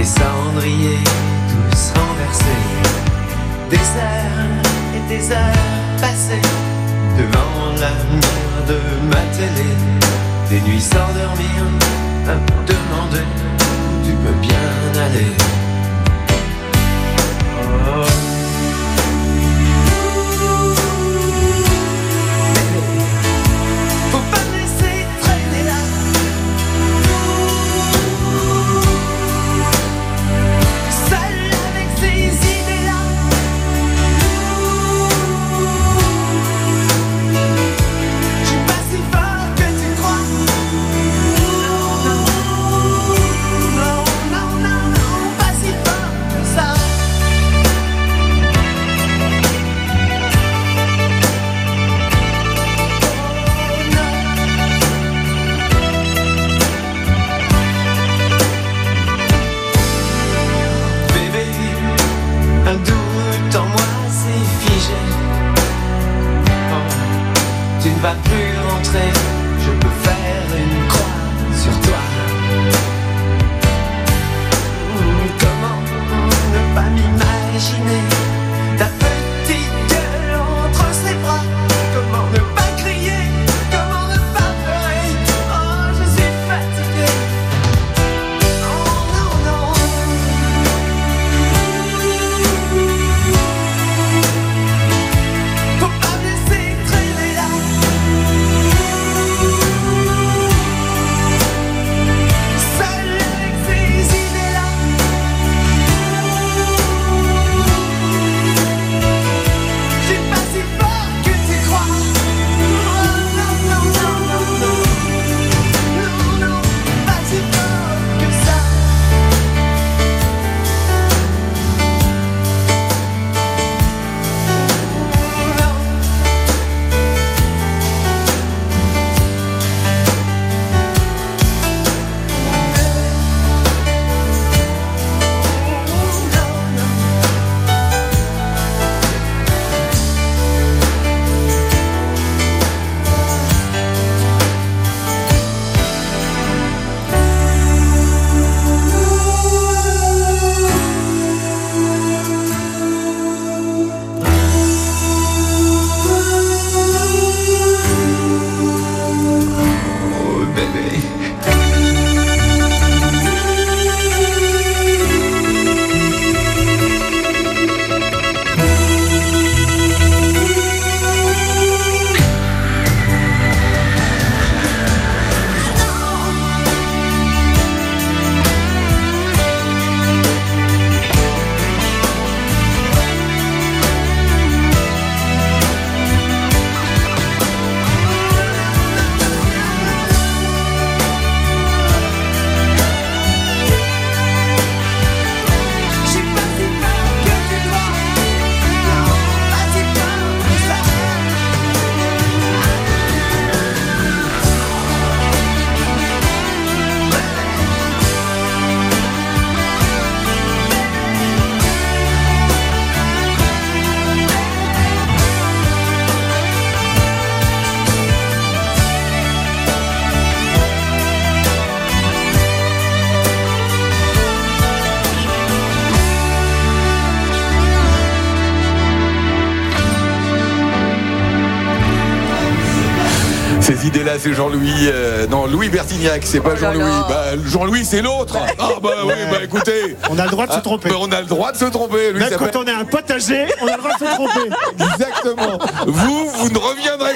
des cendriers tous renversés, des heures et des heures passées devant la lumière de ma télé, des nuits sans dormir, à me demander où tu peux bien aller. Oh. Va plus rentrer, je peux faire une croix sur toi. Comment ne pas m'imaginer ta petite gueule entre ses bras? Comment ne pas crier? Comment ne pas pleurer? Oh, je suis fatiguée. Oh non, non. Faut pas me laisser traîner là. Ces idées-là, c'est Jean-Louis. Non, Louis Bertignac, c'est pas Jean-Louis. Bah, Jean-Louis, c'est l'autre. Ah, bah oui, bah écoutez. On a le droit de se tromper. Bah, on a le droit de se tromper. Lui, même quand on est un potager, on a le droit de se tromper. Exactement. Vous ne reviendrez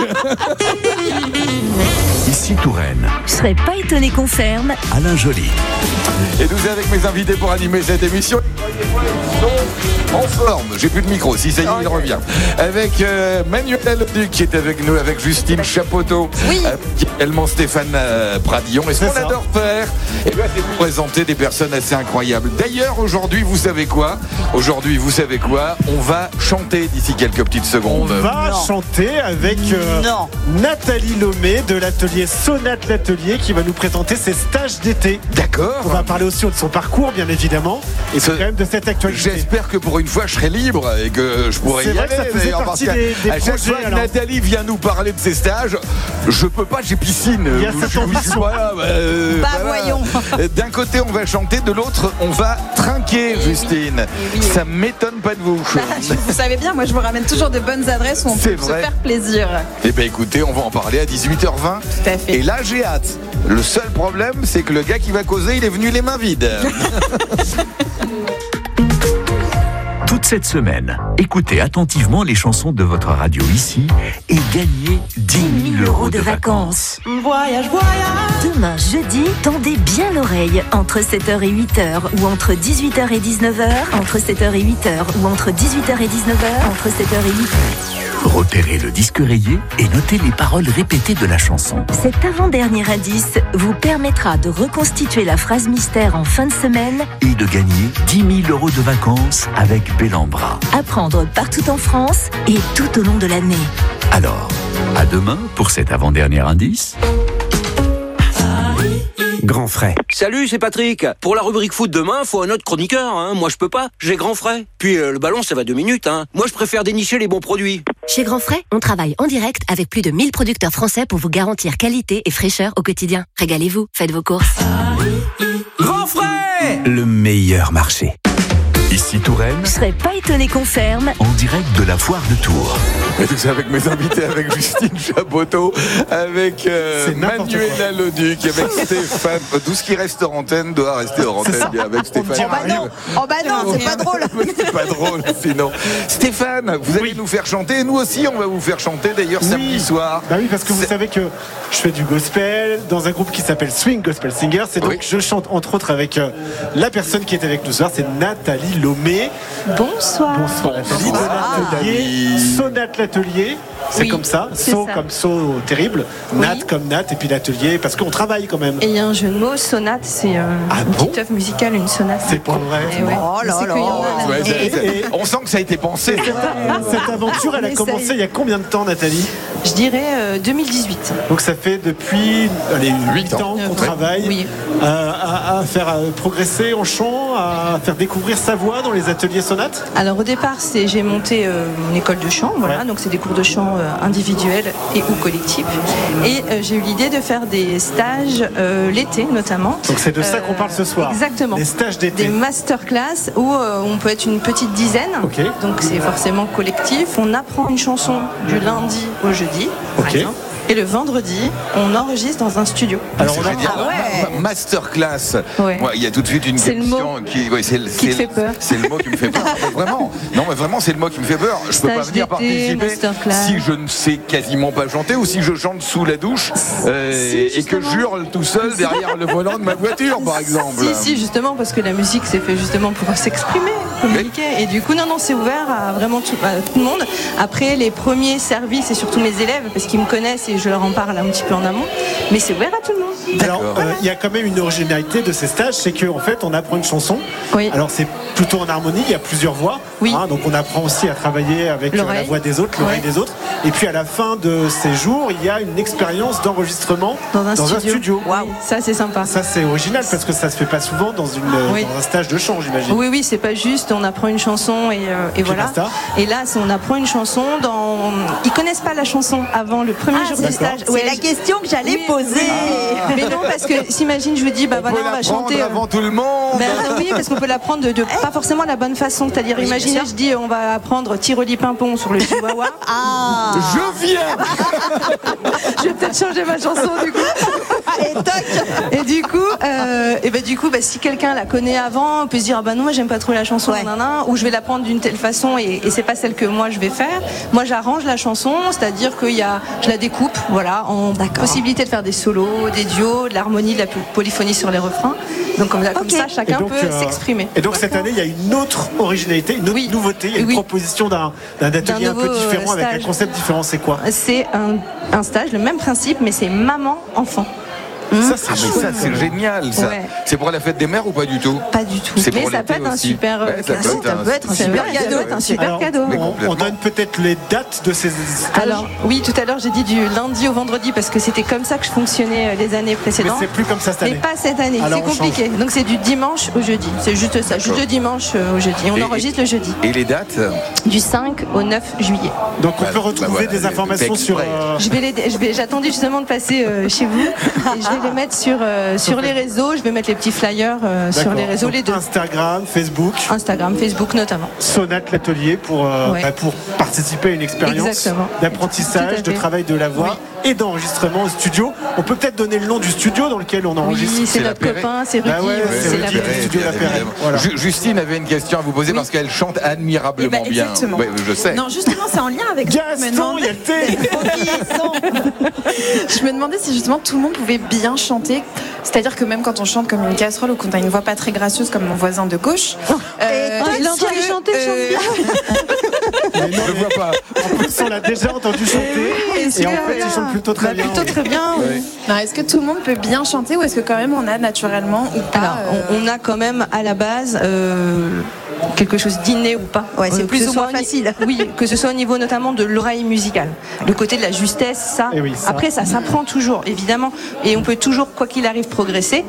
plus. Ici Touraine. Je serais pas étonné qu'on ferme. Alain Joly. Et nous avec mes invités pour animer cette émission. En forme, j'ai plus de micro, si ça y est, il revient. Avec Manuel Leduc qui est avec nous, avec Justine Chapoteau, oui. Également Stéphane Pradillon. Et ce qu'on adore faire, c'est vous présenter des personnes assez incroyables. D'ailleurs, aujourd'hui, vous savez quoi ? On va chanter d'ici quelques petites secondes. On va chanter avec Nathalie Lomé de l'atelier Sonate l'Atelier qui va nous présenter ses stages d'été. D'accord. On va parler aussi de son parcours, bien évidemment, et quand même de cette actualité. J'espère que pour une fois, je serai libre et que je pourrai y aller. Ça faisait partie des à chaque fois que Nathalie vient nous parler de ses stages, je peux pas, j'ai piscine. Il y a cette ambition. Voyons. D'un côté, on va chanter, de l'autre, on va trinquer, Justine. Ça m'étonne pas de vous. Vous savez bien, moi je vous ramène toujours de bonnes adresses où on peut se faire plaisir. Eh bien écoutez, on va en parler à 18h20. Tout à fait. Et là, j'ai hâte. Le seul problème, c'est que le gars qui va causer, il est venu les mains vides. Toute cette semaine, écoutez attentivement les chansons de votre radio ici et gagnez 10 000 € de vacances. Voyage, voyage. Demain, jeudi, tendez bien l'oreille entre 7h et 8h ou entre 18h et 19h, entre 7h et 8h ou entre 18h et 19h, entre 7h et 8h. Repérez le disque rayé et notez les paroles répétées de la chanson. Cet avant-dernier indice vous permettra de reconstituer la phrase mystère en fin de semaine et de gagner 10 000 € de vacances avec Bellambra. à prendre partout en France et tout au long de l'année. Alors, à demain pour cet avant-dernier indice. Grand frais. Salut, c'est Patrick. Pour la rubrique foot demain, faut un autre chroniqueur. Moi, je peux pas. J'ai grand frais. Puis le ballon, ça va 2 minutes. Moi, je préfère dénicher les bons produits. Chez Grand Frais, on travaille en direct avec plus de 1000 producteurs français pour vous garantir qualité et fraîcheur au quotidien. Régalez-vous, faites vos courses. Grand frais! Le meilleur marché. Ici Touraine, Je serais pas étonné qu'on ferme. en direct de la foire de Tours. Et tout ça avec mes invités, avec Justine Chaboteau, avec Manuela Leduc, avec Stéphane. Tout ce qui reste en antenne doit rester en antenne. Bien avec Stéphane. Oh bah non, c'est pas drôle. C'est pas drôle sinon. Stéphane, vous allez nous faire chanter. Et nous aussi, on va vous faire chanter d'ailleurs samedi soir. Bah oui, parce que vous savez que je fais du gospel dans un groupe qui s'appelle Swing Gospel Singers. C'est donc je chante entre autres avec la personne qui est avec nous ce soir, c'est Nathalie Lomé. Bonsoir. Bonsoir Nathalie de l'atelier Sonate l'atelier. C'est comme ça, saut comme saut terrible, Nat comme Nat et puis l'atelier parce qu'on travaille quand même. Et il y a un jeu de mots, sonate, c'est une petite œuvre musicale, une sonate. C'est pas vrai. Oh là là. On sent que ça a été pensé. Cette aventure, elle a commencé il y a combien de temps, Nathalie? Je dirais 2018. Donc ça fait depuis 8 ans qu'on travaille à faire progresser en chant, à faire découvrir sa voix dans les ateliers sonates. Alors au départ, j'ai monté une école de chant, donc c'est des cours de chant individuels et ou collectifs. Et j'ai eu l'idée de faire des stages l'été notamment. Donc c'est de ça qu'on parle ce soir. Exactement. Des stages d'été. Des masterclass où on peut être une petite dizaine. Donc c'est forcément collectif. On apprend une chanson du lundi au jeudi, par exemple. Et le vendredi, on enregistre dans un studio. Alors on a masterclass. Il y a tout de suite une question qui te fait peur. C'est le mot qui me fait peur. Vraiment. Non, mais vraiment, c'est le mot qui me fait peur. Je peux pas venir participer si je ne sais quasiment pas chanter ou si je chante sous la douche et que j'hurle tout seul derrière le volant de ma voiture, par exemple. Si, justement, parce que la musique, c'est fait justement pour s'exprimer, communiquer. Et du coup, non, c'est ouvert à vraiment tout le monde. Après, les premiers services, et surtout mes élèves, parce qu'ils me connaissent et je leur en parle un petit peu en amont, mais c'est ouvert à tout le monde. Alors, il y a quand même une originalité de ces stages, c'est qu'en fait, on apprend une chanson. Alors, c'est plutôt en harmonie, il y a plusieurs voix. Donc, on apprend aussi à travailler avec la voix des autres, l'oreille des autres. Et puis, à la fin de ces jours, il y a une expérience d'enregistrement dans un studio. Wow. Ça, c'est sympa. Ça, c'est original parce que ça se fait pas souvent dans un stage de chant, j'imagine. Oui, c'est pas juste, on apprend une chanson et voilà. Basta. Et là, on apprend une chanson Ils connaissent pas la chanson avant le premier jour du stage. C'est la question que j'allais poser. Mais non, parce que s'imagine, je vous dis, on va chanter avant tout le monde. Oui, parce qu'on peut l'apprendre de pas forcément la bonne façon. C'est-à-dire, imaginez, je dis, on va apprendre Tiroli Pimpon sur le chihuahua. Je viens. Je vais peut-être changer ma chanson du coup. Allez, toc. Et du coup, si quelqu'un la connaît avant, on peut se dire non, moi j'aime pas trop la chanson, ou je vais la prendre d'une telle façon et c'est pas celle que moi je vais faire. Moi, j'arrange la chanson, c'est-à-dire que je la découpe, en possibilité de faire des solos, des duos, de l'harmonie, de la polyphonie sur les refrains. Donc comme ça, chacun peut s'exprimer. Et donc cette année, il y a une autre originalité, une autre nouveauté, il y a une proposition d'un atelier un peu différent avec un concept différent. C'est quoi? C'est un stage, le même principe, mais c'est maman-enfant. Ça, c'est génial, ça. C'est pour la fête des mères ou pas du tout? Pas du tout. Mais ça peut être un super cadeau. On donne peut-être les dates de ces stages. Alors, oui, tout à l'heure, j'ai dit du lundi au vendredi parce que c'était comme ça que je fonctionnais les années précédentes. Mais c'est plus comme ça cette année. Mais pas cette année, c'est compliqué. Donc c'est du dimanche au jeudi. C'est juste ça, juste de dimanche au jeudi. On enregistre le jeudi. Et les dates? Du 5 au 9 juillet. Donc on peut retrouver des informations sur... J'attendais justement de passer chez vous. Et je vais les mettre sur les réseaux. Je vais mettre les petits flyers sur les réseaux, les deux. Instagram, Facebook notamment. Sonate l'atelier pour participer à une expérience d'apprentissage, de travail de la voix et d'enregistrement au studio. On peut peut-être donner le nom du studio dans lequel on enregistre. Oui, c'est notre copain, c'est Rudy. C'est Rudy, studio La Perrette. Voilà. Justine avait une question à vous poser parce qu'elle chante admirablement bien. Exactement. Oui, je sais. Non, justement, c'est en lien avec Gaston, il y a le thé. Je me demandais si justement tout le monde pouvait bien chanter. C'est-à-dire que même quand on chante comme une casserole ou qu'on a une voix pas très gracieuse comme mon voisin de gauche. Je l'ai entendu chanter, chante bien. Non, je le vois pas. En plus, on l'a déjà entendu chanter. Et en fait, il chante plutôt très bien. Plutôt très bien. Oui. Non, est-ce que tout le monde peut bien chanter ou est-ce que quand même on a naturellement ou pas Alors, on a quand même à la base quelque chose d'inné ou pas. Ouais, c'est plus ou moins facile. Oui, que ce soit au niveau notamment de l'oreille musicale. Le côté de la justesse, ça. Oui, ça. Après, ça s'apprend toujours, évidemment. Et on peut toujours, quoi qu'il arrive, progresser.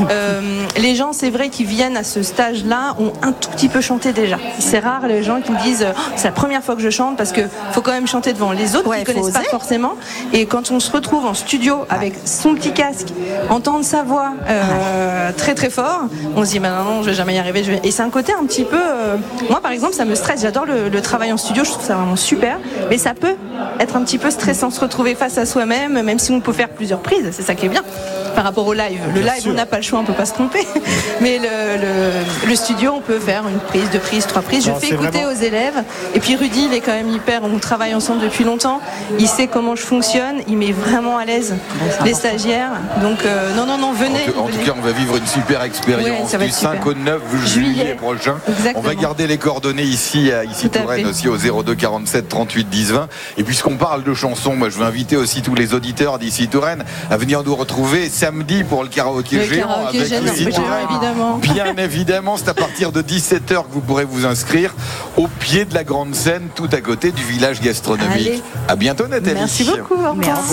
Les gens, c'est vrai, qui viennent à ce stage-là, ont un tout petit peu chanté déjà. C'est rare les gens qui me disent c'est la première fois que je chante, parce que faut quand même chanter devant les autres qui connaissent pas forcément. Et quand on se retrouve en studio avec son petit casque, entendre sa voix très très fort, on se dit non, je vais jamais y arriver. Et c'est un côté un petit peu moi par exemple ça me stresse, j'adore le travail en studio, je trouve ça vraiment super, mais ça peut être un petit peu stressant, se retrouver face à soi-même, même si on peut faire plusieurs prises, c'est ça qui est bien par rapport au live. Le live, on n'a pas le choix, on peut pas se tromper, mais le studio, on peut faire une prise, deux prises, trois prises. Je fais écouter aux élèves, et puis Rudy, il est quand même on travaille ensemble depuis longtemps, il sait comment je fonctionne, il met vraiment à l'aise les stagiaires, donc non, venez. En tout cas, on va vivre une super expérience du 5 au 9 juillet prochain. Exactement. On va garder les coordonnées ici Touraine aussi au 02 47 38 10 20. Et puisqu'on parle de chansons, moi je vais inviter aussi tous les auditeurs d'ici Touraine à venir nous retrouver samedi pour le karaoké géant avec ici Touraine. Bien évidemment, c'est à partir de 17h que vous pourrez vous inscrire au pied de la grande scène, tout à côté du village gastronomique. Allez. À bientôt Nathalie. Merci beaucoup. Merci.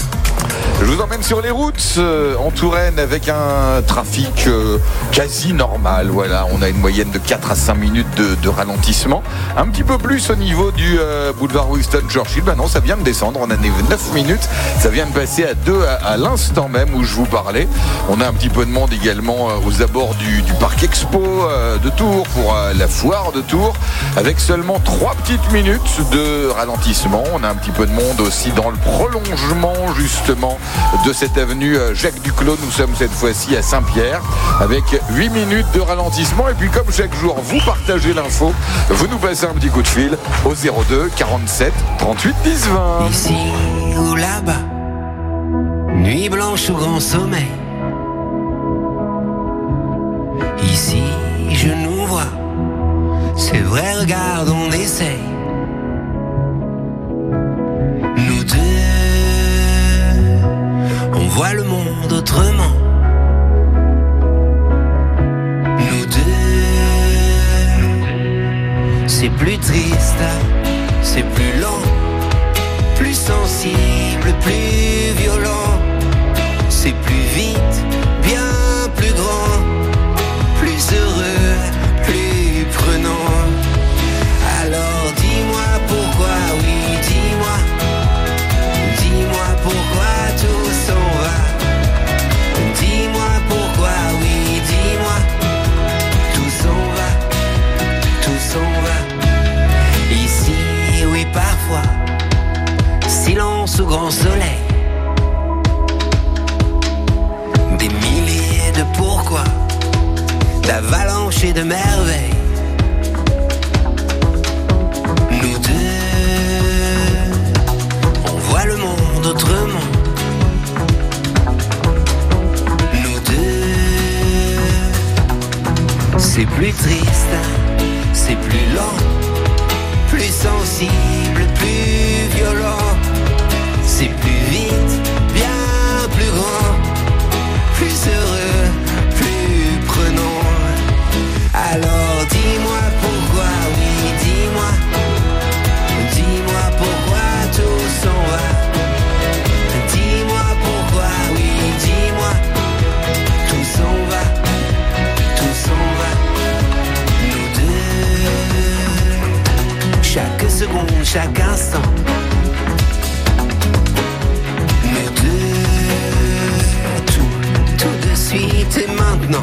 Je vous emmène sur les routes en Touraine avec un trafic quasi normal. Voilà, on a une moyenne de 4 à 5 minutes de ralentissement. Un petit peu plus au niveau du boulevard Winston Churchill. Non, ça vient de descendre. On a 9 minutes. Ça vient de passer à 2 à l'instant même où je vous parlais. On a un petit peu de monde également aux abords du parc Expo de Tours pour la foire de Tours avec seulement 3 petites minutes de ralentissement. On a un petit peu de monde aussi dans le prolongement justement de cette avenue Jacques Duclos. Nous sommes cette fois-ci à Saint-Pierre avec 8 minutes de ralentissement. Et puis comme chaque jour, vous partagez l'info, vous nous passez un petit coup de fil au 02 47 38 10 20. Ici ou là-bas, nuit blanche ou grand sommeil. Ici je nous vois, c'est vrai, regarde, on essaye. Nous deux, on voit le monde autrement. Nous deux, c'est plus triste, c'est plus lent, plus sensible, plus violent. C'est plus vite, bien plus grand, plus heureux, plus prenant. Alors dis-moi pourquoi, oui, dis-moi pourquoi tout s'en va. Dis-moi pourquoi, oui, dis-moi, tout s'en va. Ici, oui, parfois, silence au grand soleil. Des milliers de pourquoi, d'avalanches et de merveilles. Nous deux, on voit le monde autrement. Nous deux, c'est plus triste, c'est plus lent, plus sensible, plus violent. C'est plus vite, bien plus grand, plus heureux, plus prenant. Alors dis-moi pourquoi, oui, dis-moi pourquoi tout s'en va. Dis-moi pourquoi, oui, dis-moi, tout s'en va. Nous deux, chaque seconde, chaque instant, suite et maintenant,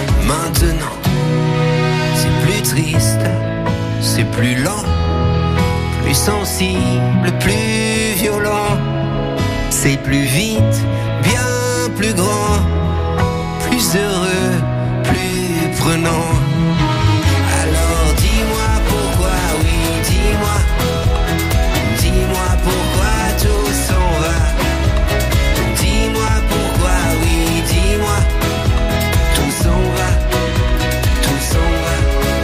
c'est plus triste, c'est plus lent, plus sensible, plus violent, c'est plus vite, bien plus grand, plus heureux, plus prenant. Alors dis-moi pourquoi, oui, dis-moi pourquoi tout s'en va. Dis-moi pourquoi, oui, dis-moi, tout s'en va, tout s'en va.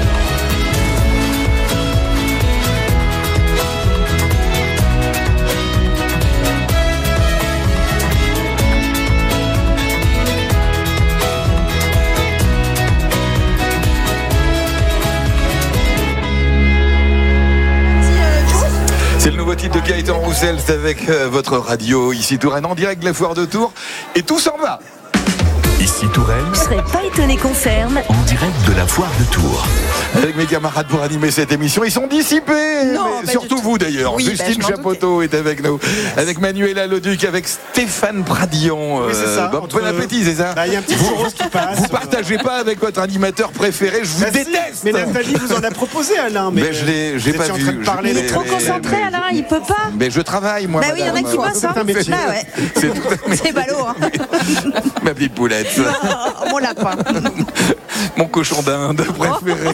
C'est le nouveau titre de Gaëtan Roussel, c'est avec votre radio ici Touraine en direct de la foire de Tours et tout s'en va. Ici Touraine. Je serais pas étonné qu'on ferme. En direct de la foire de Tours. Avec mes camarades pour animer cette émission, ils sont dissipés. Non, mais surtout vous d'ailleurs. Oui, Justine Chapoteau est avec nous, avec Manuela Leduc, avec Stéphane Pradillon. Oui, c'est ça. Bon appétit, c'est ça. Il y a un petit churros qui passe. Vous partagez pas avec votre animateur préféré, je vous déteste. Mais Nathalie vous en a proposé, Alain. Mais j'ai pas vu. Il est trop concentré, Alain, il peut pas. Mais je travaille, moi. Bah oui, il y en a qui bossent, hein. C'est ballot, hein. Ma petite poulette. Mon lapin. Mon cochon d'Inde préféré.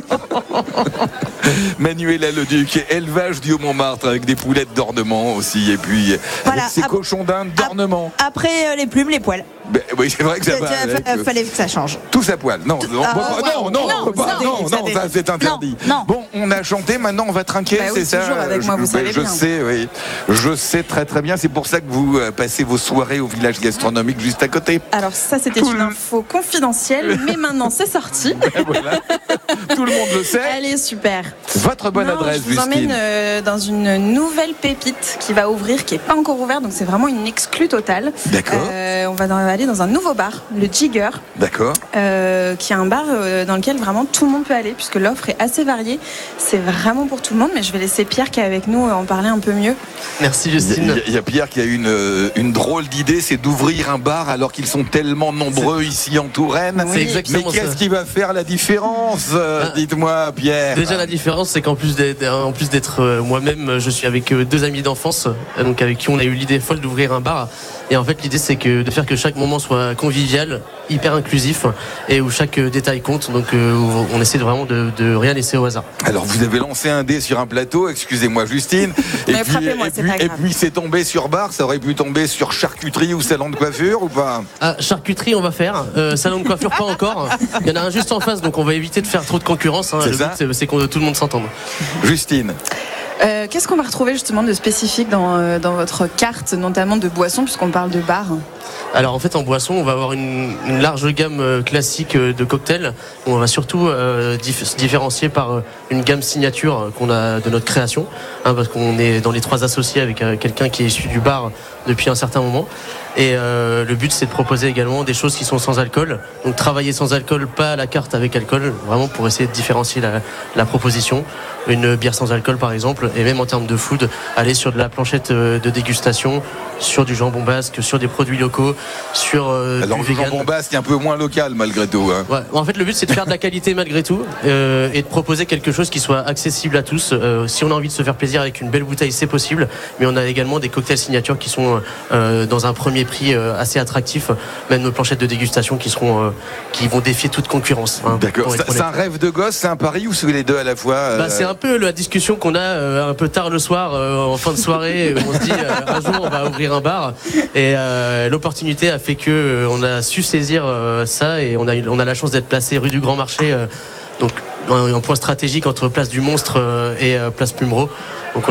Manuela Leduc, élevage du Haut-Montmartre avec des poulettes d'ornement aussi. Et puis voilà, avec ces cochons d'Inde d'ornement. Après les plumes, les poils. Ben, oui, c'est vrai que ça va. Fallait que ça change. Tous à poil. Non, non, ça c'est interdit. Non. Bon, on a chanté, maintenant on va trinquer, Bah oui, c'est ça. toujours avec moi, vous savez je bien. sais, oui. Je sais très très bien. C'est pour ça que vous passez vos soirées au village gastronomique juste à côté. Alors ça, c'était une info confidentielle, mais maintenant c'est sorti. Ben voilà. Tout le monde le sait. Elle est super. Votre bonne adresse, je vous Justine. emmène dans une nouvelle pépite qui va ouvrir, qui n'est pas encore ouverte, donc c'est vraiment une exclue totale. D'accord. On va aller dans un nouveau bar, le Jigger. D'accord. Qui est un bar dans lequel vraiment tout le monde peut aller, puisque l'offre est assez variée. C'est vraiment pour tout le monde, mais je vais laisser Pierre qui est avec nous en parler un peu mieux. Merci Justine. Il y a Pierre qui a une drôle d'idée, c'est d'ouvrir un bar alors qu'ils sont tellement nombreux ici en Touraine. C'est exactement mais qu'est-ce ça. qui va faire la différence Dites-moi, Pierre. Déjà la différence, c'est qu'en plus d'être moi-même, je suis avec deux amis d'enfance, donc avec qui on a eu l'idée folle d'ouvrir un bar. Et en fait, l'idée, c'est de faire que chaque moment soit convivial, hyper inclusif, et où chaque détail compte. Donc, on essaie vraiment de rien laisser au hasard. Alors, vous avez lancé un dé sur un plateau, excusez-moi, Justine. Et puis, c'est tombé sur bar. Ça aurait pu tomber sur charcuterie ou salon de coiffure ou pas? Charcuterie, on va faire. Salon de coiffure, pas encore. Il y en a un juste en face, donc on va éviter de faire trop de concurrence. Hein. Le but, c'est que tout le monde s'entende. Justine. Qu'est-ce qu'on va retrouver justement de spécifique dans votre carte, notamment de boissons, puisqu'on parle de bar? Alors en fait en boisson on va avoir une large gamme classique de cocktails. On va surtout se différencier par une gamme signature qu'on a de notre création, parce qu'on est dans les trois associés avec quelqu'un qui est issu du bar depuis un certain moment. Et le but c'est de proposer également des choses qui sont sans alcool. Donc travailler sans alcool, pas à la carte avec alcool, vraiment pour essayer de différencier la proposition. Une bière sans alcool par exemple, et même en termes de food, aller sur de la planchette de dégustation, sur du jambon basque, sur des produits locaux, sur alors du le jambon basque est un peu moins local malgré tout. Hein. Ouais. En fait le but c'est de faire de la qualité malgré tout, et de proposer quelque chose qui soit accessible à tous. Si on a envie de se faire plaisir avec une belle bouteille, c'est possible, mais on a également des cocktails signatures qui sont dans un premier prix assez attractif, même nos planchettes de dégustation qui vont défier toute concurrence. Hein, d'accord. C'est un rêve de gosse, c'est un pari ou c'est les deux à la fois C'est un peu la discussion qu'on a un peu tard le soir, en fin de soirée, où on se dit un jour on va ouvrir un bar, et l'opportunité a fait que on a su saisir ça, et on a la chance d'être placé rue du Grand Marché, donc un point stratégique entre place du Monstre et place Plumereau. Donc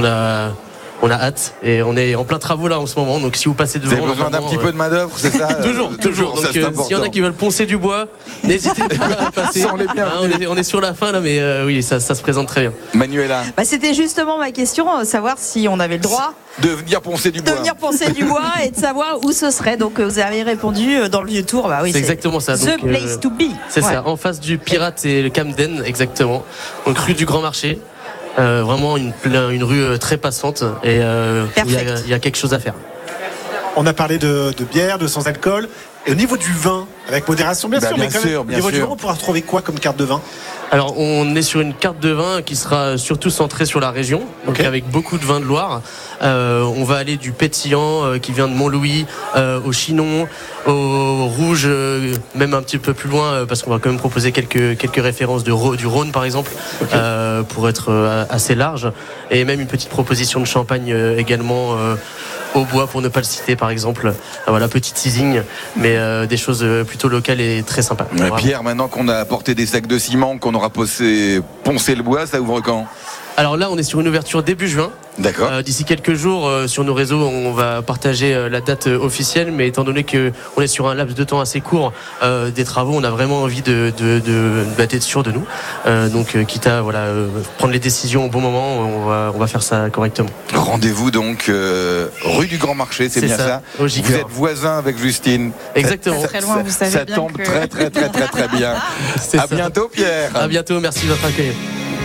on a hâte, et on est en plein travaux là en ce moment, donc si vous passez devant, vous avez besoin d'un petit peu de main d'œuvre, c'est ça? toujours. Donc s'il y en a qui veulent poncer du bois, n'hésitez pas à passer. On est sur la fin là, mais oui, ça se présente très bien. Manuela. C'était justement ma question, savoir si on avait le droit de venir poncer du bois. De venir poncer du bois et de savoir où ce serait. Donc vous avez répondu dans le vieux Tour. Bah oui, c'est exactement ça. The place to be. C'est ça, en face du Pirate et le Camden, exactement. Donc rue du Grand Marché. Vraiment une rue très passante, et il y a quelque chose à faire. On a parlé de bière, de sans alcool. Et au niveau du vin, avec modération bien sûr, mais quand même, au niveau du vin, on pourra retrouver quoi comme carte de vin ? Alors on est sur une carte de vin qui sera surtout centrée sur la région, donc avec beaucoup de vins de Loire. On va aller du pétillant qui vient de Montlouis, au chinon, au rouge, même un petit peu plus loin, parce qu'on va quand même proposer quelques références du Rhône par exemple, pour être assez large, et même une petite proposition de champagne également. Au bois, pour ne pas le citer par exemple. Voilà, petite teasing, mais des choses plutôt locales et très sympas. Pierre, maintenant qu'on a apporté des sacs de ciment, qu'on aura poncé le bois, ça ouvre quand ? Alors là, on est sur une ouverture début juin. D'accord. D'ici quelques jours, sur nos réseaux, on va partager la date officielle, mais étant donné qu'on est sur un laps de temps assez court des travaux, on a vraiment envie d'être sûr de nous. Donc, quitte à prendre les décisions au bon moment, on va faire ça correctement. Rendez-vous donc rue du Grand Marché, c'est bien ça. Vous êtes voisin avec Justine. Exactement. Très loin, vous savez ça bien tombe que... très bien. À bientôt, Pierre. À bientôt, merci de votre accueil.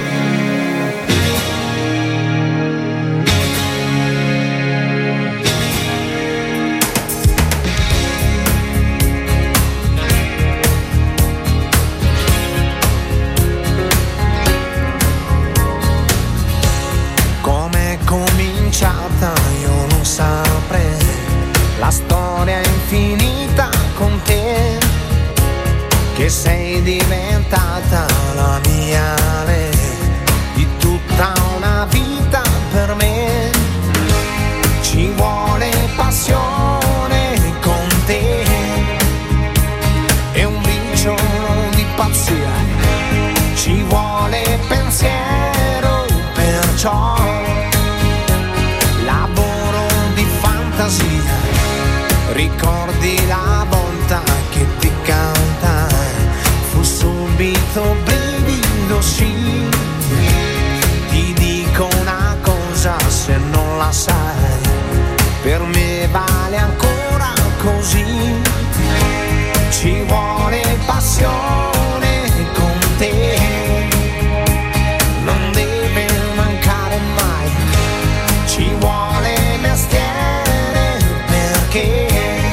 Io non saprei, la storia è infinita con te, che sei diventata la mia re, di tutta una vita per me. Ci vuole passione con te e un briciolo di pazzia, ci vuole pensiero, perciò ricordi la volta che ti cantai, fu subito brivido, sì. Ti dico una cosa, se non la sai, per me vale ancora così. Ci vuole passione con te, non deve mancare mai. Ci vuole mestiere, perché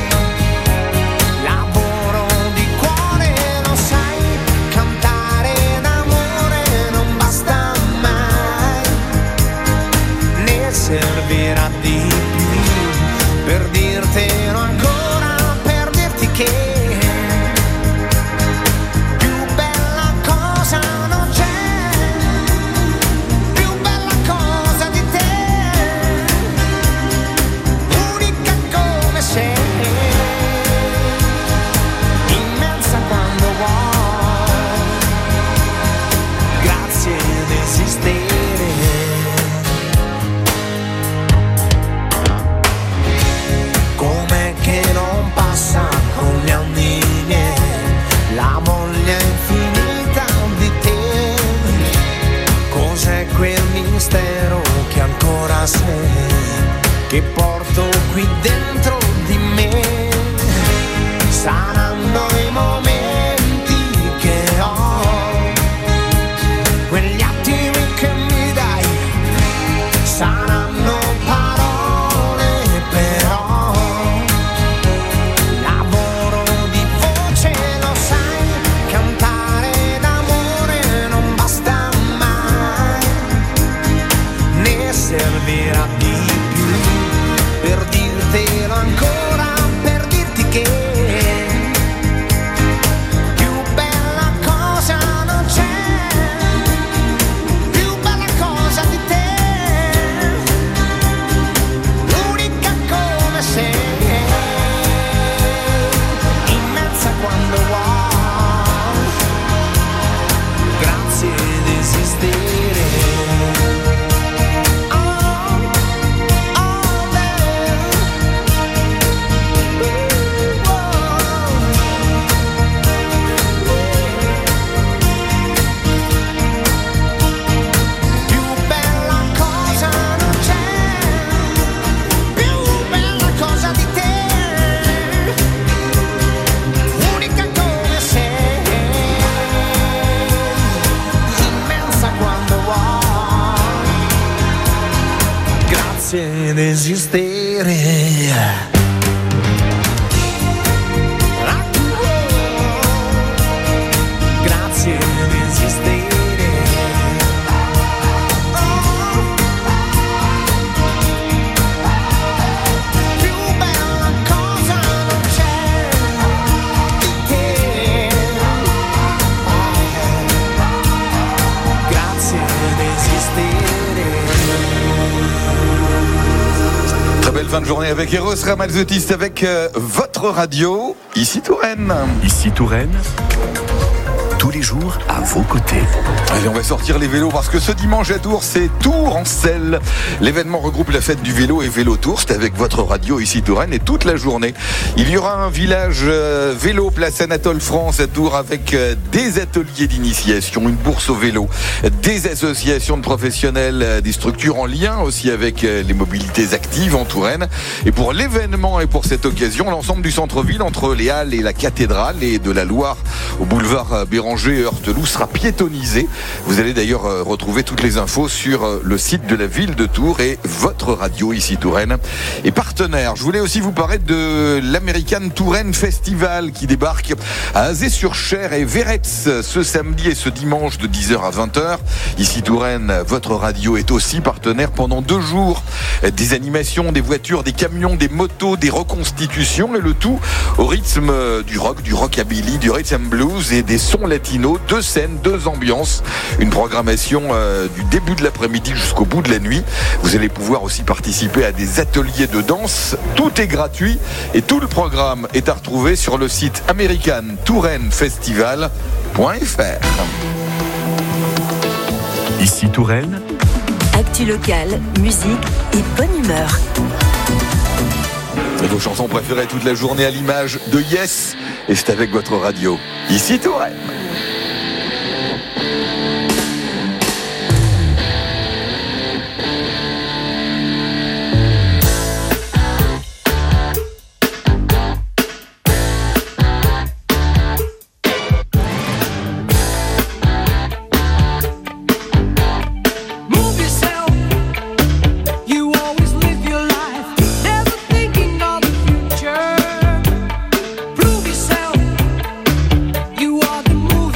lavoro di cuore, lo sai, cantare d'amore non basta mai, ne servirà di più per dirtelo ancora, per dirti che che ancora sei, che porto qui dentro di me. Saranno i momenti che ho, quegli attimi che mi dai, saranno parole, però lavoro di voce, lo sai, cantare d'amore non basta mai, ne servirà di più per dirtelo ancora, per dirti che più bella cosa non c'è, più bella cosa di te, unica come sei, immensa quando vuoi, grazie di esistere. Ed esistere. belle fin de journée avec Eros Ramazzotti, avec votre radio, ici Touraine. Ici Touraine, tous les jours à vos côtés. Allez, on va sortir les vélos parce que ce dimanche à Tours, c'est Tours en selle. L'événement regroupe la fête du vélo et Vélo Tours. C'est avec votre radio ici Touraine et toute la journée. Il y aura un village vélo place Anatole France à Tours avec des ateliers d'initiation, une bourse au vélo, des associations de professionnels, des structures en lien aussi avec les mobilités actives en Touraine. Et pour l'événement et pour cette occasion, l'ensemble du centre-ville entre les Halles et la cathédrale et de la Loire au boulevard Béranger et Heurteloup sera piétonnisé. Vous allez d'ailleurs retrouver toutes les infos sur le site de la ville de Tours et votre radio ici Touraine est partenaire. Je voulais aussi vous parler de l'American Touraine Festival qui débarque à Azé-sur-Cher et Véretz ce samedi et ce dimanche de 10h à 20h. Ici Touraine, votre radio est aussi partenaire pendant 2 jours. Des animations, des voitures, des camions, des motos, des reconstitutions et le tout au rythme du rock, du rockabilly, du rhythm and blues et des sons latinos. 2 scènes, 2 ambiances. Une programmation du début de l'après-midi jusqu'au bout de la nuit. Vous allez pouvoir aussi participer à des ateliers de danse. Tout est gratuit et tout le programme est à retrouver sur le site americantourainefestival.fr. Ici Touraine, actu locale, musique et bonne humeur. Et vos chansons préférées toute la journée à l'image de Yes. Et c'est avec votre radio. Ici Touraine. You are the moon.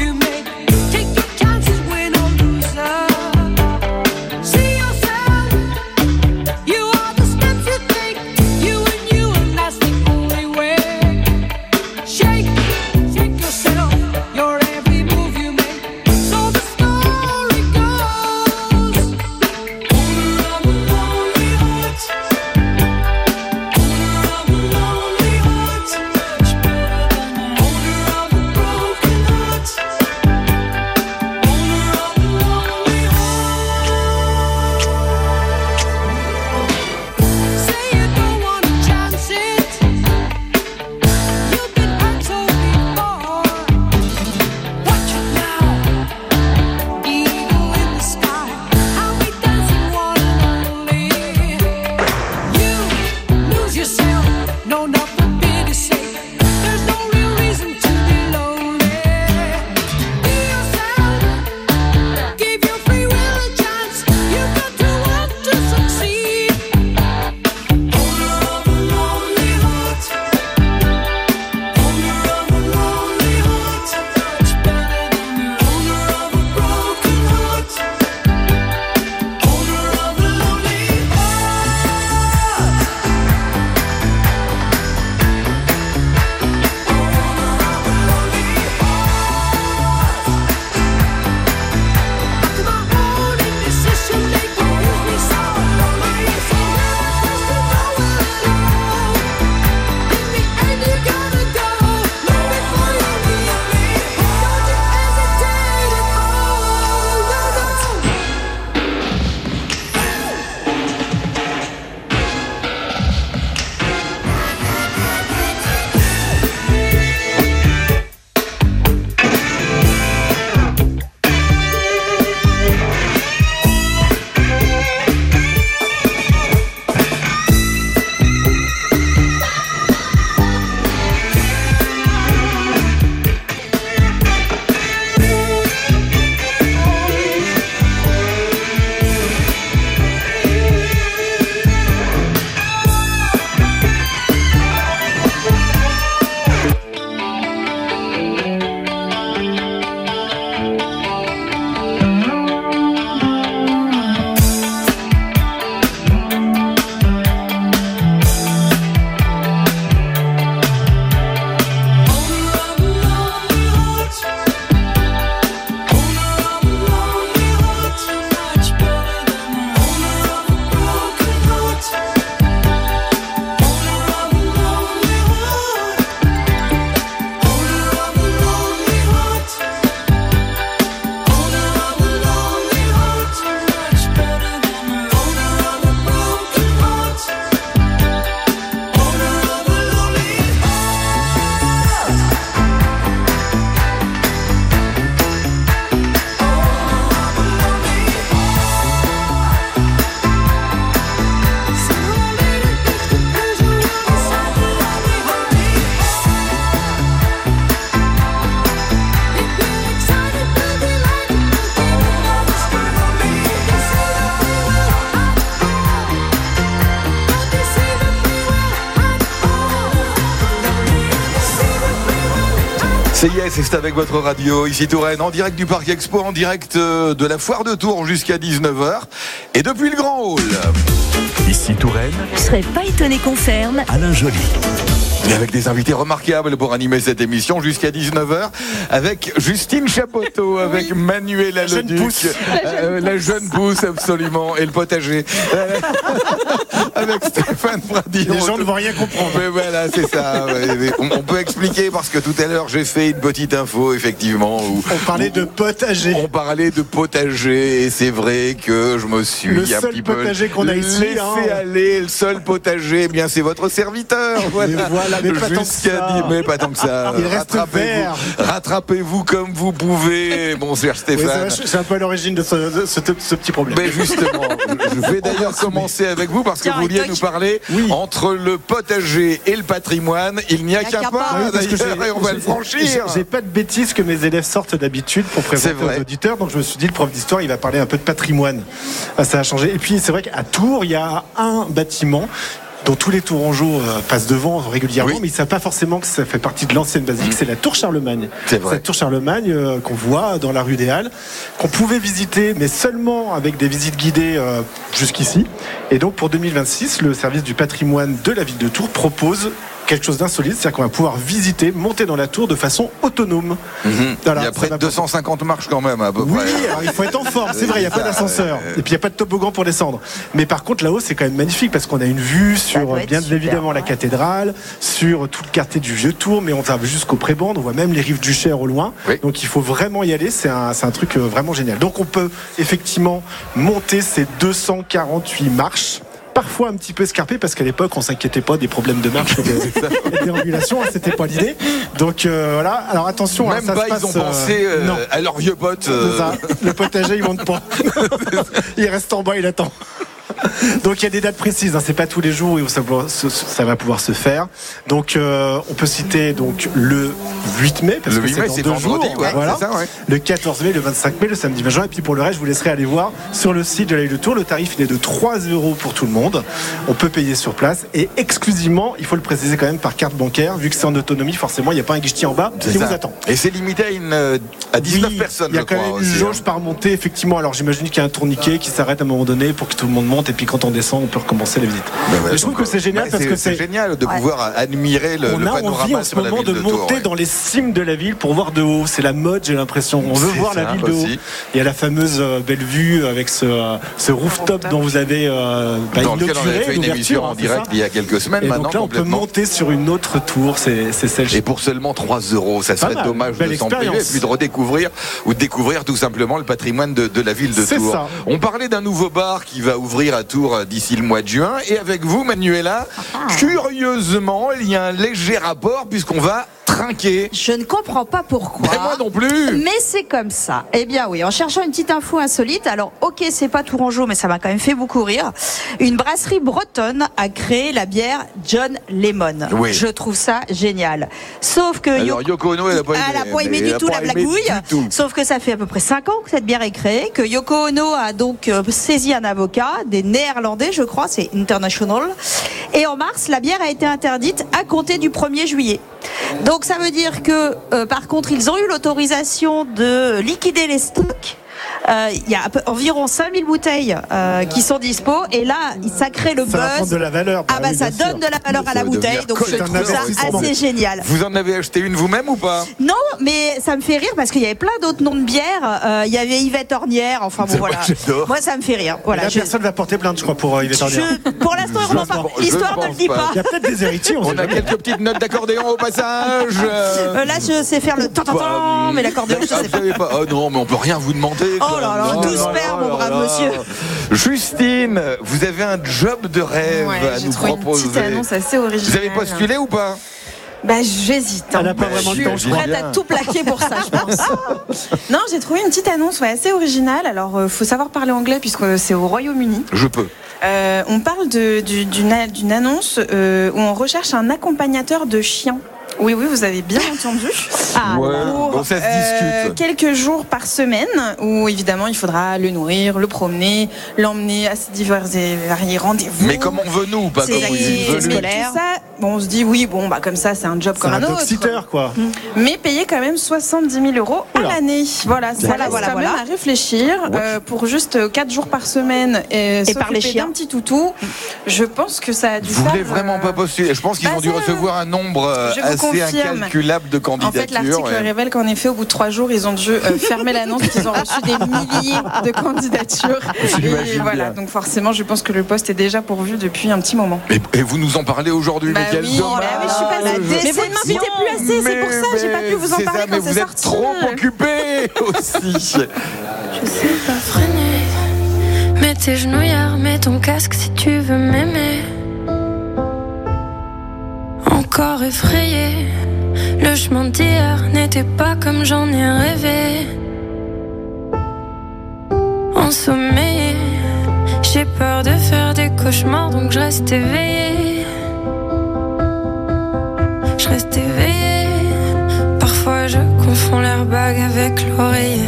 C'est Yes, c'est avec votre radio, ici Touraine, en direct du Parc Expo, en direct de la foire de Tours jusqu'à 19h, et depuis le Grand Hall. Ici Touraine. Je serais pas étonné qu'on ferme. Alain Joly. Et avec des invités remarquables pour animer cette émission jusqu'à 19h, avec Justine Chapoteau, avec Manuela Leduc, la jeune pousse, absolument, et le potager, avec Stéphane Pradillon. Les gens ne vont rien comprendre. Mais voilà, c'est ça. On peut expliquer parce que tout à l'heure j'ai fait une petite info, effectivement. On parlait de potager. On parlait de potager, et c'est vrai que je me suis le seul potager qu'on a ici. Laissez aller, le seul potager, eh bien c'est votre serviteur. Voilà. Mais pas tant que ça. Mais pas tant que ça. Il reste vert. Rattrapez-vous comme vous pouvez, mon cher Stéphane. Oui, c'est un peu à l'origine de ce petit problème. Mais justement, je vais d'ailleurs commencer avec vous parce que vous vouliez nous parler entre le potager et le patrimoine. Il n'y a qu'un pas, d'ailleurs, et on va le franchir. J'ai pas de bêtises que mes élèves sortent d'habitude pour présenter aux auditeurs, donc je me suis dit, le prof d'histoire, il va parler un peu de patrimoine. Ça a changé. Et puis, c'est vrai qu'à Tours, il y a un bâtiment dont tous les Tourangeaux passent devant régulièrement, mais ils ne savent pas forcément que ça fait partie de l'ancienne basilique, c'est la tour Charlemagne. C'est vrai. Cette tour Charlemagne qu'on voit dans la rue des Halles, qu'on pouvait visiter, mais seulement avec des visites guidées jusqu'ici. Et donc pour 2026, le service du patrimoine de la ville de Tours propose quelque chose d'insolite, c'est-à-dire qu'on va pouvoir visiter, monter dans la tour de façon autonome. Voilà, il y a près de 250 marches quand même, à peu près. Oui, alors il faut être en forme, c'est vrai, il n'y a pas d'ascenseur. Et puis il n'y a pas de toboggan pour descendre. Mais par contre, là-haut, c'est quand même magnifique parce qu'on a une vue sur, bien évidemment, la cathédrale, sur tout le quartier du Vieux-Tour, mais on va jusqu'au Prébande, on voit même les rives du Cher au loin. Oui. Donc il faut vraiment y aller, c'est un truc vraiment génial. Donc on peut effectivement monter ces 248 marches. Parfois un petit peu escarpé parce qu'à l'époque on s'inquiétait pas des problèmes de marche et de déambulation, c'était pas l'idée. Donc voilà, alors attention, même ça pas, ils ont pensé à leur vieux pote. Le potager il monte pas. Il reste en bas, il attend. Donc il y a des dates précises, c'est pas tous les jours où ça va pouvoir se faire. Donc on peut citer donc le 8 mai parce le que 8 mai c'est vendredi, voilà. C'est ça, le 14 mai, le 25 mai, le samedi 20 juin, et puis pour le reste je vous laisserai aller voir sur le site de la ville de Tours. Le tarif il est de 3 € pour tout le monde. On peut payer sur place et exclusivement, il faut le préciser quand même, par carte bancaire, vu que c'est en autonomie, forcément il n'y a pas un guichetier en bas qui vous attend. Et c'est limité à 19 personnes. Il y a quand même une jauge par montée, effectivement. Alors j'imagine qu'il y a un tourniquet qui s'arrête à un moment donné pour que tout le monde monte, et puis quand on descend on peut recommencer la visite. Mais je trouve que c'est génial parce que c'est génial de pouvoir admirer le panorama envie en ce moment de monter dans les cimes de la ville pour voir de haut. C'est la mode, j'ai l'impression. On veut voir la ville de haut. Il y a la fameuse belle vue avec ce rooftop dont vous avez dans lequel on avait fait une émission en direct il y a quelques semaines. Et maintenant donc là on peut monter sur une autre tour, c'est celle-ci. Et pour seulement 3 €, ça serait dommage de s'en priver et puis de redécouvrir ou de découvrir tout simplement le patrimoine de la ville de Tours. Ça. On parlait d'un nouveau bar qui va ouvrir à Tours d'ici le mois de juin, et avec vous Manuela, curieusement il y a un léger rapport puisqu'on va trinquer. Je ne comprends pas pourquoi. Mais moi non plus. Mais c'est comme ça. Eh bien oui, en cherchant une petite info insolite, alors ok, c'est pas tourangeau, mais ça m'a quand même fait beaucoup rire. Une brasserie bretonne a créé la bière John Lemon. Oui. Je trouve ça génial. Sauf que Yoko Ono, elle a pas aimé du tout la blagouille. Sauf que ça fait à peu près 5 ans que cette bière est créée, que Yoko Ono a donc saisi un avocat, des Néerlandais, je crois, c'est International. Et en mars, la bière a été interdite à compter du 1er juillet. Donc ça veut dire que par contre ils ont eu l'autorisation de liquider les stocks. Il y a environ 5000 bouteilles qui sont dispo, et là ça crée le buzz. Ça prend de la valeur. Ça donne de la valeur à la bouteille, donc je trouve ça assez génial. Vous en avez acheté une vous-même ou pas? Non, mais ça me fait rire parce qu'il y avait plein d'autres noms de bières. Il y avait Yvette Ornière, enfin bon voilà. Moi ça me fait rire. Voilà. Personne va porter plainte, je crois, pour Yvette Ornière. Pour l'instant, l'histoire ne le dit pas. Il y a peut-être des héritiers. On a quelques petites notes d'accordéon au passage. Là je sais faire le tant, mais l'accordéon je sais pas. Oh non, mais on peut rien vous demander. Oh là là, tout se perd, mon brave monsieur. Justine, vous avez un job de rêve à nous proposer. Une petite annonce assez originale. Vous avez postulé ou pas? J'hésite. Elle n'a pas vraiment le temps. Je suis prête à tout plaquer pour ça, je pense. Non, j'ai trouvé une petite annonce assez originale. Alors, faut savoir parler anglais puisque c'est au Royaume-Uni. Je peux. On parle d'une annonce où on recherche un accompagnateur de chiens. Oui, vous avez bien entendu. Pour ça se discute. Quelques jours par semaine, où évidemment il faudra le nourrir, le promener, l'emmener à ses divers et variés rendez-vous. Mais comme on veut nous, pas comme il veut lui. Tout ça bon, on se dit oui, bon, bah comme ça, c'est un job comme un autre. C'est un dog-sitter, quoi. Mais payer quand même 70 000 € à l'année. Voilà, ça laisse quand même à réfléchir. Pour juste 4 jours par semaine et s'occuper d'un petit toutou, je pense que ça a dû faire... Vous voulez vraiment pas postuler? Je pense qu'ils ont dû recevoir un nombre assez incalculable de candidatures. En fait, l'article révèle qu'en effet, au bout de 3 jours, ils ont dû fermer l'annonce parce qu'ils ont reçu des milliers de candidatures. Et voilà, donc forcément, je pense que le poste est déjà pourvu depuis un petit moment. Et vous nous en parlez aujourd'hui, mais quel dommage. Mais je suis pas là. Mais vous ne m'invitez plus assez, c'est pour ça, j'ai pas pu vous en parler quand c'est sorti. Mais vous êtes trop occupés aussi. Je sais pas freiner. Mets tes genouillères, mets ton casque si tu veux m'aimer. Encore effrayé, le chemin d'hier n'était pas comme j'en ai rêvé. Ensommeillé, j'ai peur de faire des cauchemars, donc je reste éveillée. Je reste éveillée. Parfois je confonds l'airbag avec l'oreiller.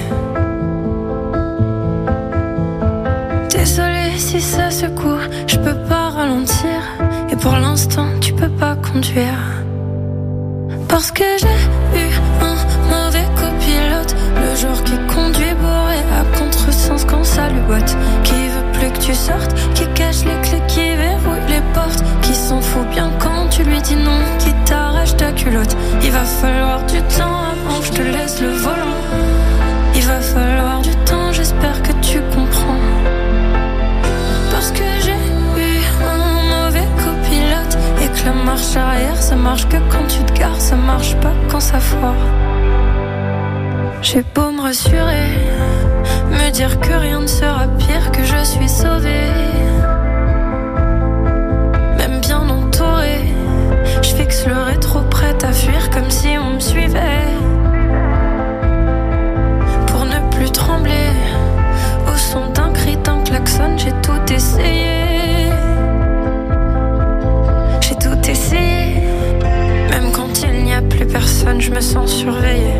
Désolée si ça secoue, je peux pas ralentir. Et pour l'instant tu peux pas conduire. Parce que j'ai eu un mauvais copilote, le genre qui conduit bourré à contresens quand ça lui botte. Qui veut plus que tu sortes, qui cache les clés, qui verrouille les portes, qui s'en fout bien quand tu lui dis non, qui t'arrache ta culotte. Il va falloir du temps avant que je te laisse le volant. Il va falloir du temps, j'espère que tu comprends. Parce que j'ai eu un mauvais copilote et que la marche arrière ça marche que quand tu te gares, ça marche pas quand ça foire. J'ai beau me rassurer, me dire que rien ne sera pire, que je suis sauvée. Même bien entourée, je fixe le rétro prête à fuir comme si on me suivait. Pour ne plus trembler, au son d'un cri, d'un klaxon, j'ai tout essayé. J'ai tout essayé. Même quand il n'y a plus personne, je me sens surveillée.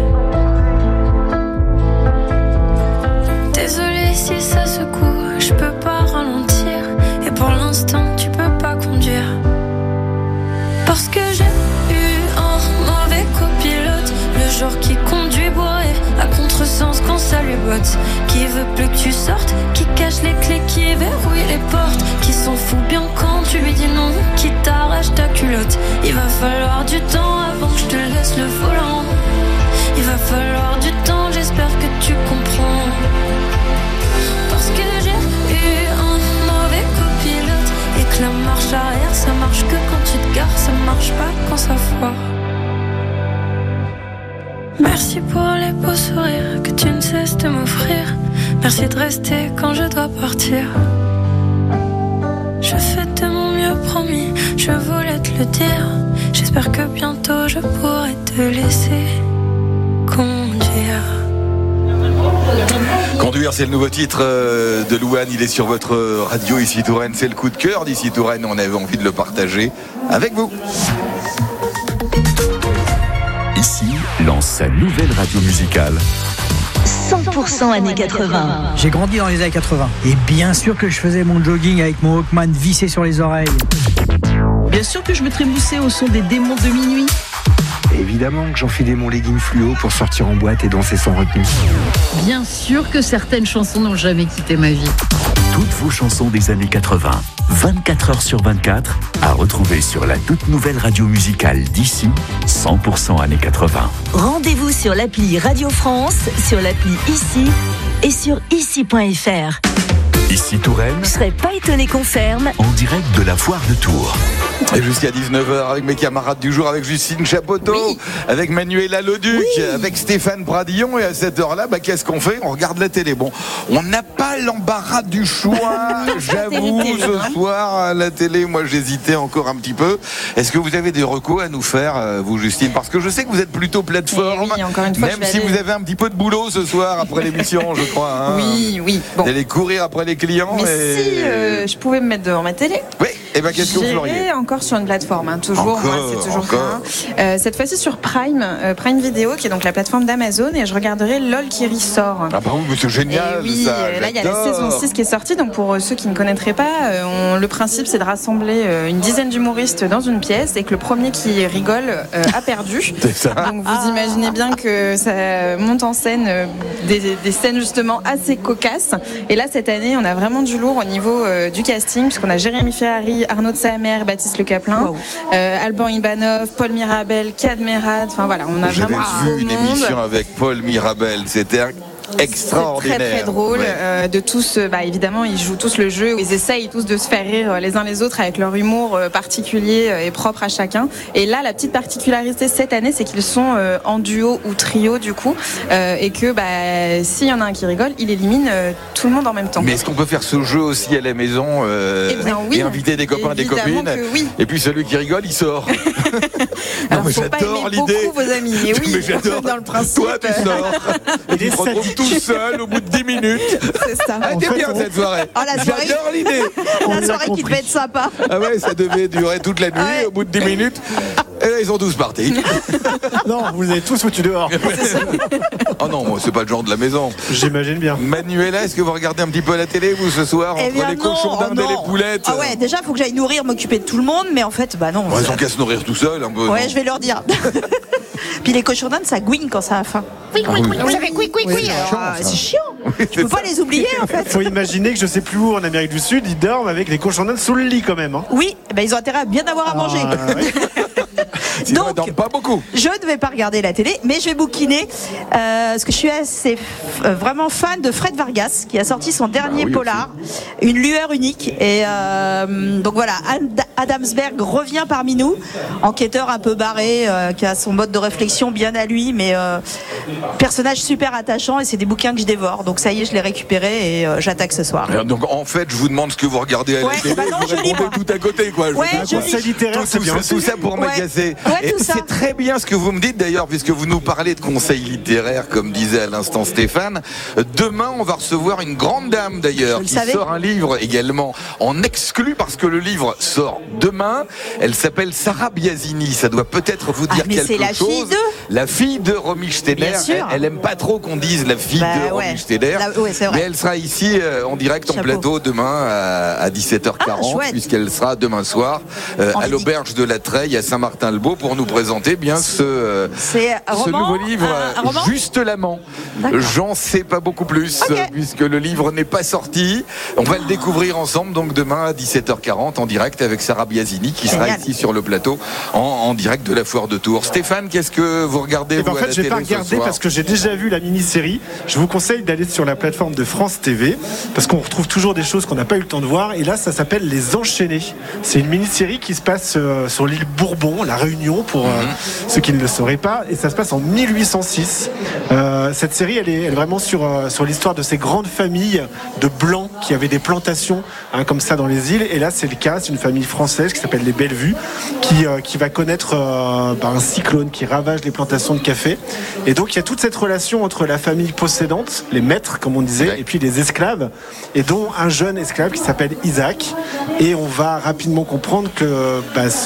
Désolée si ça secoue, je peux pas ralentir. Et pour l'instant, tu peux pas conduire. Parce que j'ai eu un mauvais copilote, le genre qui conduit bourré à contresens quand ça lui botte. Qui veut plus que tu sortes, qui cache les clés, qui verrouille les portes, qui s'en fout bien quand tu lui dis non, qui t'arrache ta culotte. Il va falloir du temps avant que je te laisse le volant. Il va falloir du temps, j'espère que tu comprends. Parce que j'ai eu un mauvais copilote et que la marche arrière ça marche que quand tu te gares, ça marche pas quand ça foire. Merci pour les beaux sourires que tu ne cesses de m'offrir. Merci de rester quand je dois partir. Je fais de mon mieux, promis, je voulais te le dire. J'espère que bientôt je pourrai te laisser conduire. Conduire, c'est le nouveau titre de Louane. Il est sur votre radio ici Touraine. C'est le coup de cœur d'ici Touraine. On avait envie de le partager avec vous. Ici lance sa nouvelle radio musicale. 100% années 80. J'ai grandi dans les années 80. Et bien sûr que je faisais mon jogging avec mon Walkman vissé sur les oreilles. Bien sûr que je me trémoussais au son des démons de minuit. Évidemment que j'enfilais mon legging fluo pour sortir en boîte et danser sans retenue. Bien sûr que certaines chansons n'ont jamais quitté ma vie. Toutes vos chansons des années 80, 24 heures sur 24, à retrouver sur la toute nouvelle radio musicale d'ici, 100% années 80. Rendez-vous sur l'appli Radio France, sur l'appli Ici et sur ici.fr. Ici Touraine. Je serais pas étonné qu'on ferme. En direct de la foire de Tours. Et jusqu'à 19h avec mes camarades du jour, avec Justine Chapoteau, avec Manuela Leduc, avec Stéphane Pradillon. Et à cette heure-là, qu'est-ce qu'on fait? On regarde la télé. Bon, on n'a pas l'embarras du choix. J'avoue, ce soir, à la télé, moi, j'hésitais encore un petit peu. Est-ce que vous avez des recos à nous faire, vous, Justine? Parce que je sais que vous êtes plutôt plateforme. Oui, encore une fois, même si vous avez un petit peu de boulot ce soir après l'émission, je crois. Hein. Oui. Bon. Vous allez courir après les clients. Mais si je pouvais me mettre devant ma télé. Oui. Et ben qu'est-ce que vous feriez ? J'irai encore sur une plateforme, toujours. Moi, c'est toujours bien. Cette fois-ci sur Prime Video, qui est donc la plateforme d'Amazon, et je regarderai LOL qui ressort. Ah bah oui, c'est génial. Et oui, ça, là il y a la saison 6 qui est sortie, donc pour ceux qui ne connaîtraient pas, le principe c'est de rassembler une dizaine d'humoristes dans une pièce et que le premier qui rigole a perdu. C'est ça. Donc vous imaginez bien que ça monte en scène des scènes justement assez cocasses. Et là cette année on a vraiment du lourd au niveau du casting, puisqu'on a Jérémy Ferrari, Arnaud de Samer, Baptiste Le Caplin, Alban Ibanov, Paul Mirabel, Cadmerad. Enfin voilà, on a vraiment vu une émission avec Paul Mirabel, c'était extraordinaire. C'est très drôle. De tous, évidemment, ils jouent tous le jeu. Ils essayent tous de se faire rire les uns les autres avec leur humour particulier et propre à chacun. Et là, la petite particularité cette année, c'est qu'ils sont en duo ou trio du coup, et que s'il y en a un qui rigole, il élimine tout le monde en même temps. Mais est-ce qu'on peut faire ce jeu aussi à la maison oui, et inviter des copains, des copines, oui. Et puis celui qui rigole, il sort. Alors, faut pas aimer beaucoup vos amis. Mais oui, mais j'adore. Dans le principe. Toi, tu sors. Et tu te retrouves tout seul au bout de 10 minutes. C'est ça. Ah, t'es bien cette soirée. Oh, la soirée. J'adore l'idée. La soirée qui devait être sympa. Ah ouais, ça devait durer toute la nuit. Au bout de 10 minutes. Et là, ils sont tous partis. Non, vous avez tous foutu dehors. Oh non, moi, c'est pas le genre de la maison. J'imagine bien. Manuela, est-ce que vous regardez un petit peu la télé, vous, ce soir, entre les cochons d'Inde et les poulettes? Ah ouais, déjà, il faut que j'aille nourrir, m'occuper de tout le monde, mais en fait, non. Ils ont qu'à se nourrir tout seuls, un peu. Ouais, je vais leur dire. Puis les cochons d'Inde, ça gouine quand ça a faim. Oui. Vous savez, oui. C'est chiant. Je peux pas les oublier, en fait. Faut imaginer que je sais plus où en Amérique du Sud, ils dorment avec les cochons d'Inde sous le lit quand même. Hein. Oui, ils ont intérêt à bien avoir à manger. Sinon, ils dorment pas beaucoup. Je ne vais pas regarder la télé, mais je vais bouquiner parce que je suis assez vraiment fan de Fred Vargas, qui a sorti son dernier polar, Une lueur unique. Et donc voilà, Adamsberg revient parmi nous, enquêteur un peu barré, qui a son mode de réflexion bien à lui, mais personnage super attachant, et c'est des bouquins que je dévore. Donc ça y est, je l'ai récupéré et j'attaque ce soir. Donc en fait, je vous demande ce que vous regardez à la télé, vous répondez tout à côté, quoi. Conseil littéraire, c'est bien. Tout ça pour m'agacer. Et c'est très bien ce que vous me dites d'ailleurs, puisque vous nous parlez de conseils littéraires, comme disait à l'instant Stéphane. Demain, on va recevoir une grande dame d'ailleurs, qui sort un livre également en exclu, parce que le livre sort demain. Elle s'appelle Sarah Biasini. Ça doit peut-être vous dire quelque chose. La fille de Romy Schneider. Elle aime pas trop qu'on dise la fille de Romy Schneider. Mais elle sera ici en direct en plateau demain à 17h40, puisqu'elle sera demain soir à l'auberge de la Treille à Saint-Martin-le-Beau pour nous présenter bien ce nouveau livre, Juste l'amant. J'en sais pas beaucoup plus, puisque le livre n'est pas sorti. On va le découvrir ensemble, donc demain à 17h40 en direct avec Sarah Biasini, qui sera ici sur le plateau en direct de la foire de Tours. Stéphane, qu'est-ce que vous regardez vous, en fait, je vais pas regarder parce que j'ai déjà vu la mini-série. Je vous conseille d'aller sur la plateforme de France TV, parce qu'on retrouve toujours des choses qu'on n'a pas eu le temps de voir. Et là, ça s'appelle Les Enchaînés. C'est une mini-série qui se passe sur l'île Bourbon, la Réunion, pour ceux qui ne le sauraient pas, et ça se passe en 1806. Cette série, elle est vraiment sur l'histoire de ces grandes familles de blancs qui avaient des plantations comme ça dans les îles, et là c'est le cas, c'est une famille française qui s'appelle les Bellevue, qui va connaître un cyclone qui ravage les plantations de café, et donc il y a toute cette relation entre la famille possédante, les maîtres comme on disait, et puis les esclaves, et dont un jeune esclave qui s'appelle Isaac, et on va rapidement comprendre que ce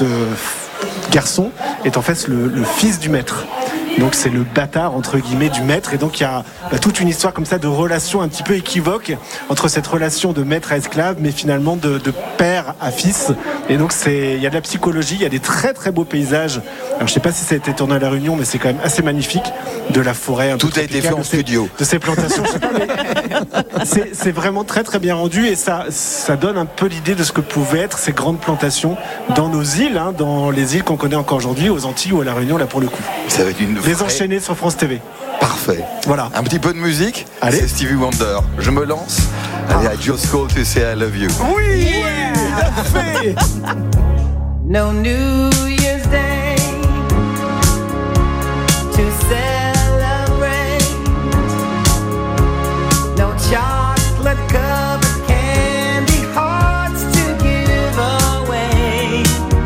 garçon est en fait le fils du maître. Donc c'est le bâtard entre guillemets du maître, et donc il y a toute une histoire comme ça de relation un petit peu équivoque entre cette relation de maître à esclave, mais finalement de père à fils. Et donc il y a de la psychologie, il y a des très très beaux paysages. Alors je sais pas si ça a été tourné à La Réunion, mais c'est quand même assez magnifique, de la forêt. Tout a été fait en studio. De ces plantations. Je sais pas, mais c'est vraiment très très bien rendu, et ça donne un peu l'idée de ce que pouvaient être ces grandes plantations dans nos îles, dans les îles qu'on connaît encore aujourd'hui, aux Antilles ou à La Réunion là pour le coup. Ça va être une Les Enchaînés sur France TV. Parfait. Voilà. Un petit peu de musique. Allez. C'est Stevie Wonder. Je me lance. Allez, I just call to say I love you. Oui, parfait. No New Year's Day to celebrate. No chocolate covered candy hearts to give away.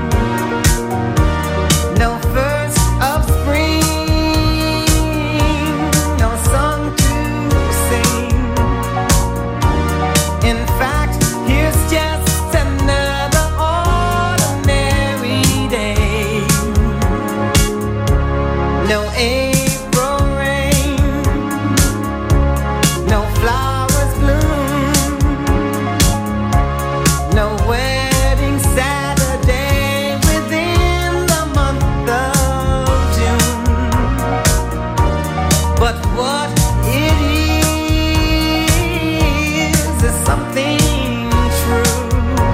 No first of spring. No song to sing. In fact, here's just another something true,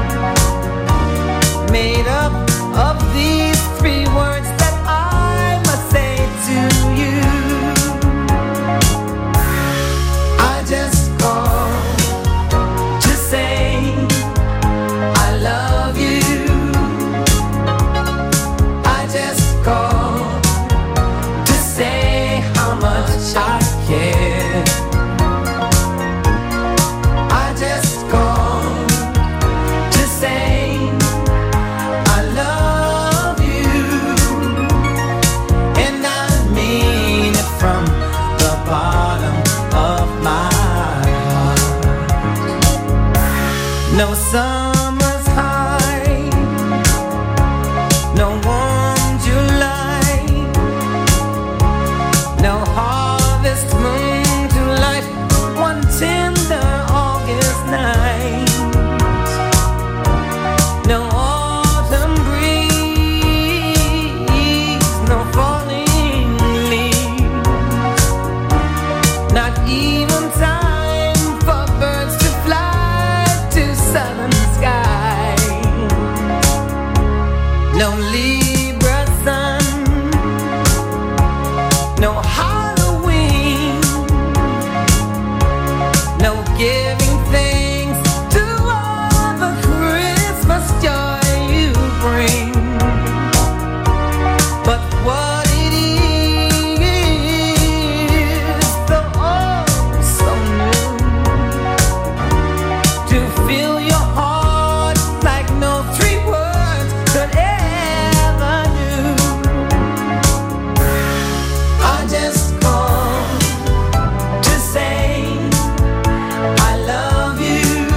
made up of these three words that I must say to you. I just called to say I love you. I just called to say how much I care. I just called to say I love you, and I mean it from the bottom of my heart. No summer's high, no warm July, no harvest moon to light one tender August night. No autumn breeze, no falling leaves, not even time for birds to fly to southern skies. No Libra sun, no Halloween, no giving thanks to all the Christmas joy you bring. But what it is, the oh so new, to fill your heart like no three words could ever do. I just called to say I love you.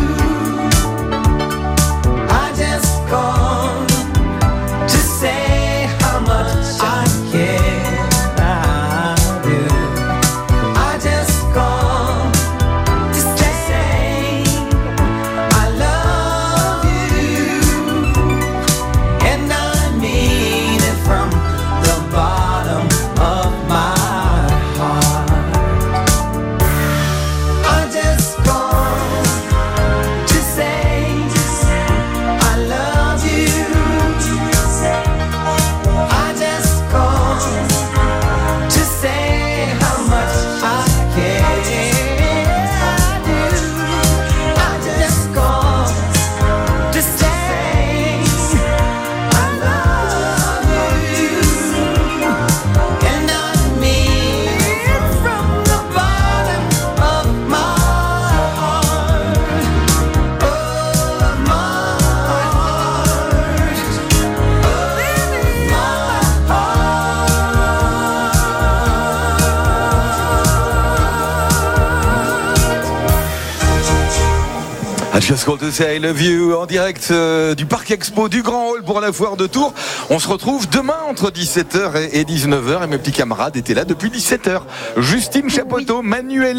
I just called to say how much I care. I do. I just called to say I love you, and I mean it from the bottom of my heart. I just called to say I love you. I just called to say how much I care. I do. I just called to say I love you, and I mean it from the bottom of my heart. Of my heart. I just call to say I love you en direct du Parc Expo du Grand Hall pour la foire de Tours. On se retrouve demain entre 17h et 19h et mes petits camarades étaient là depuis 17h. Justine Chapoteau, Manuel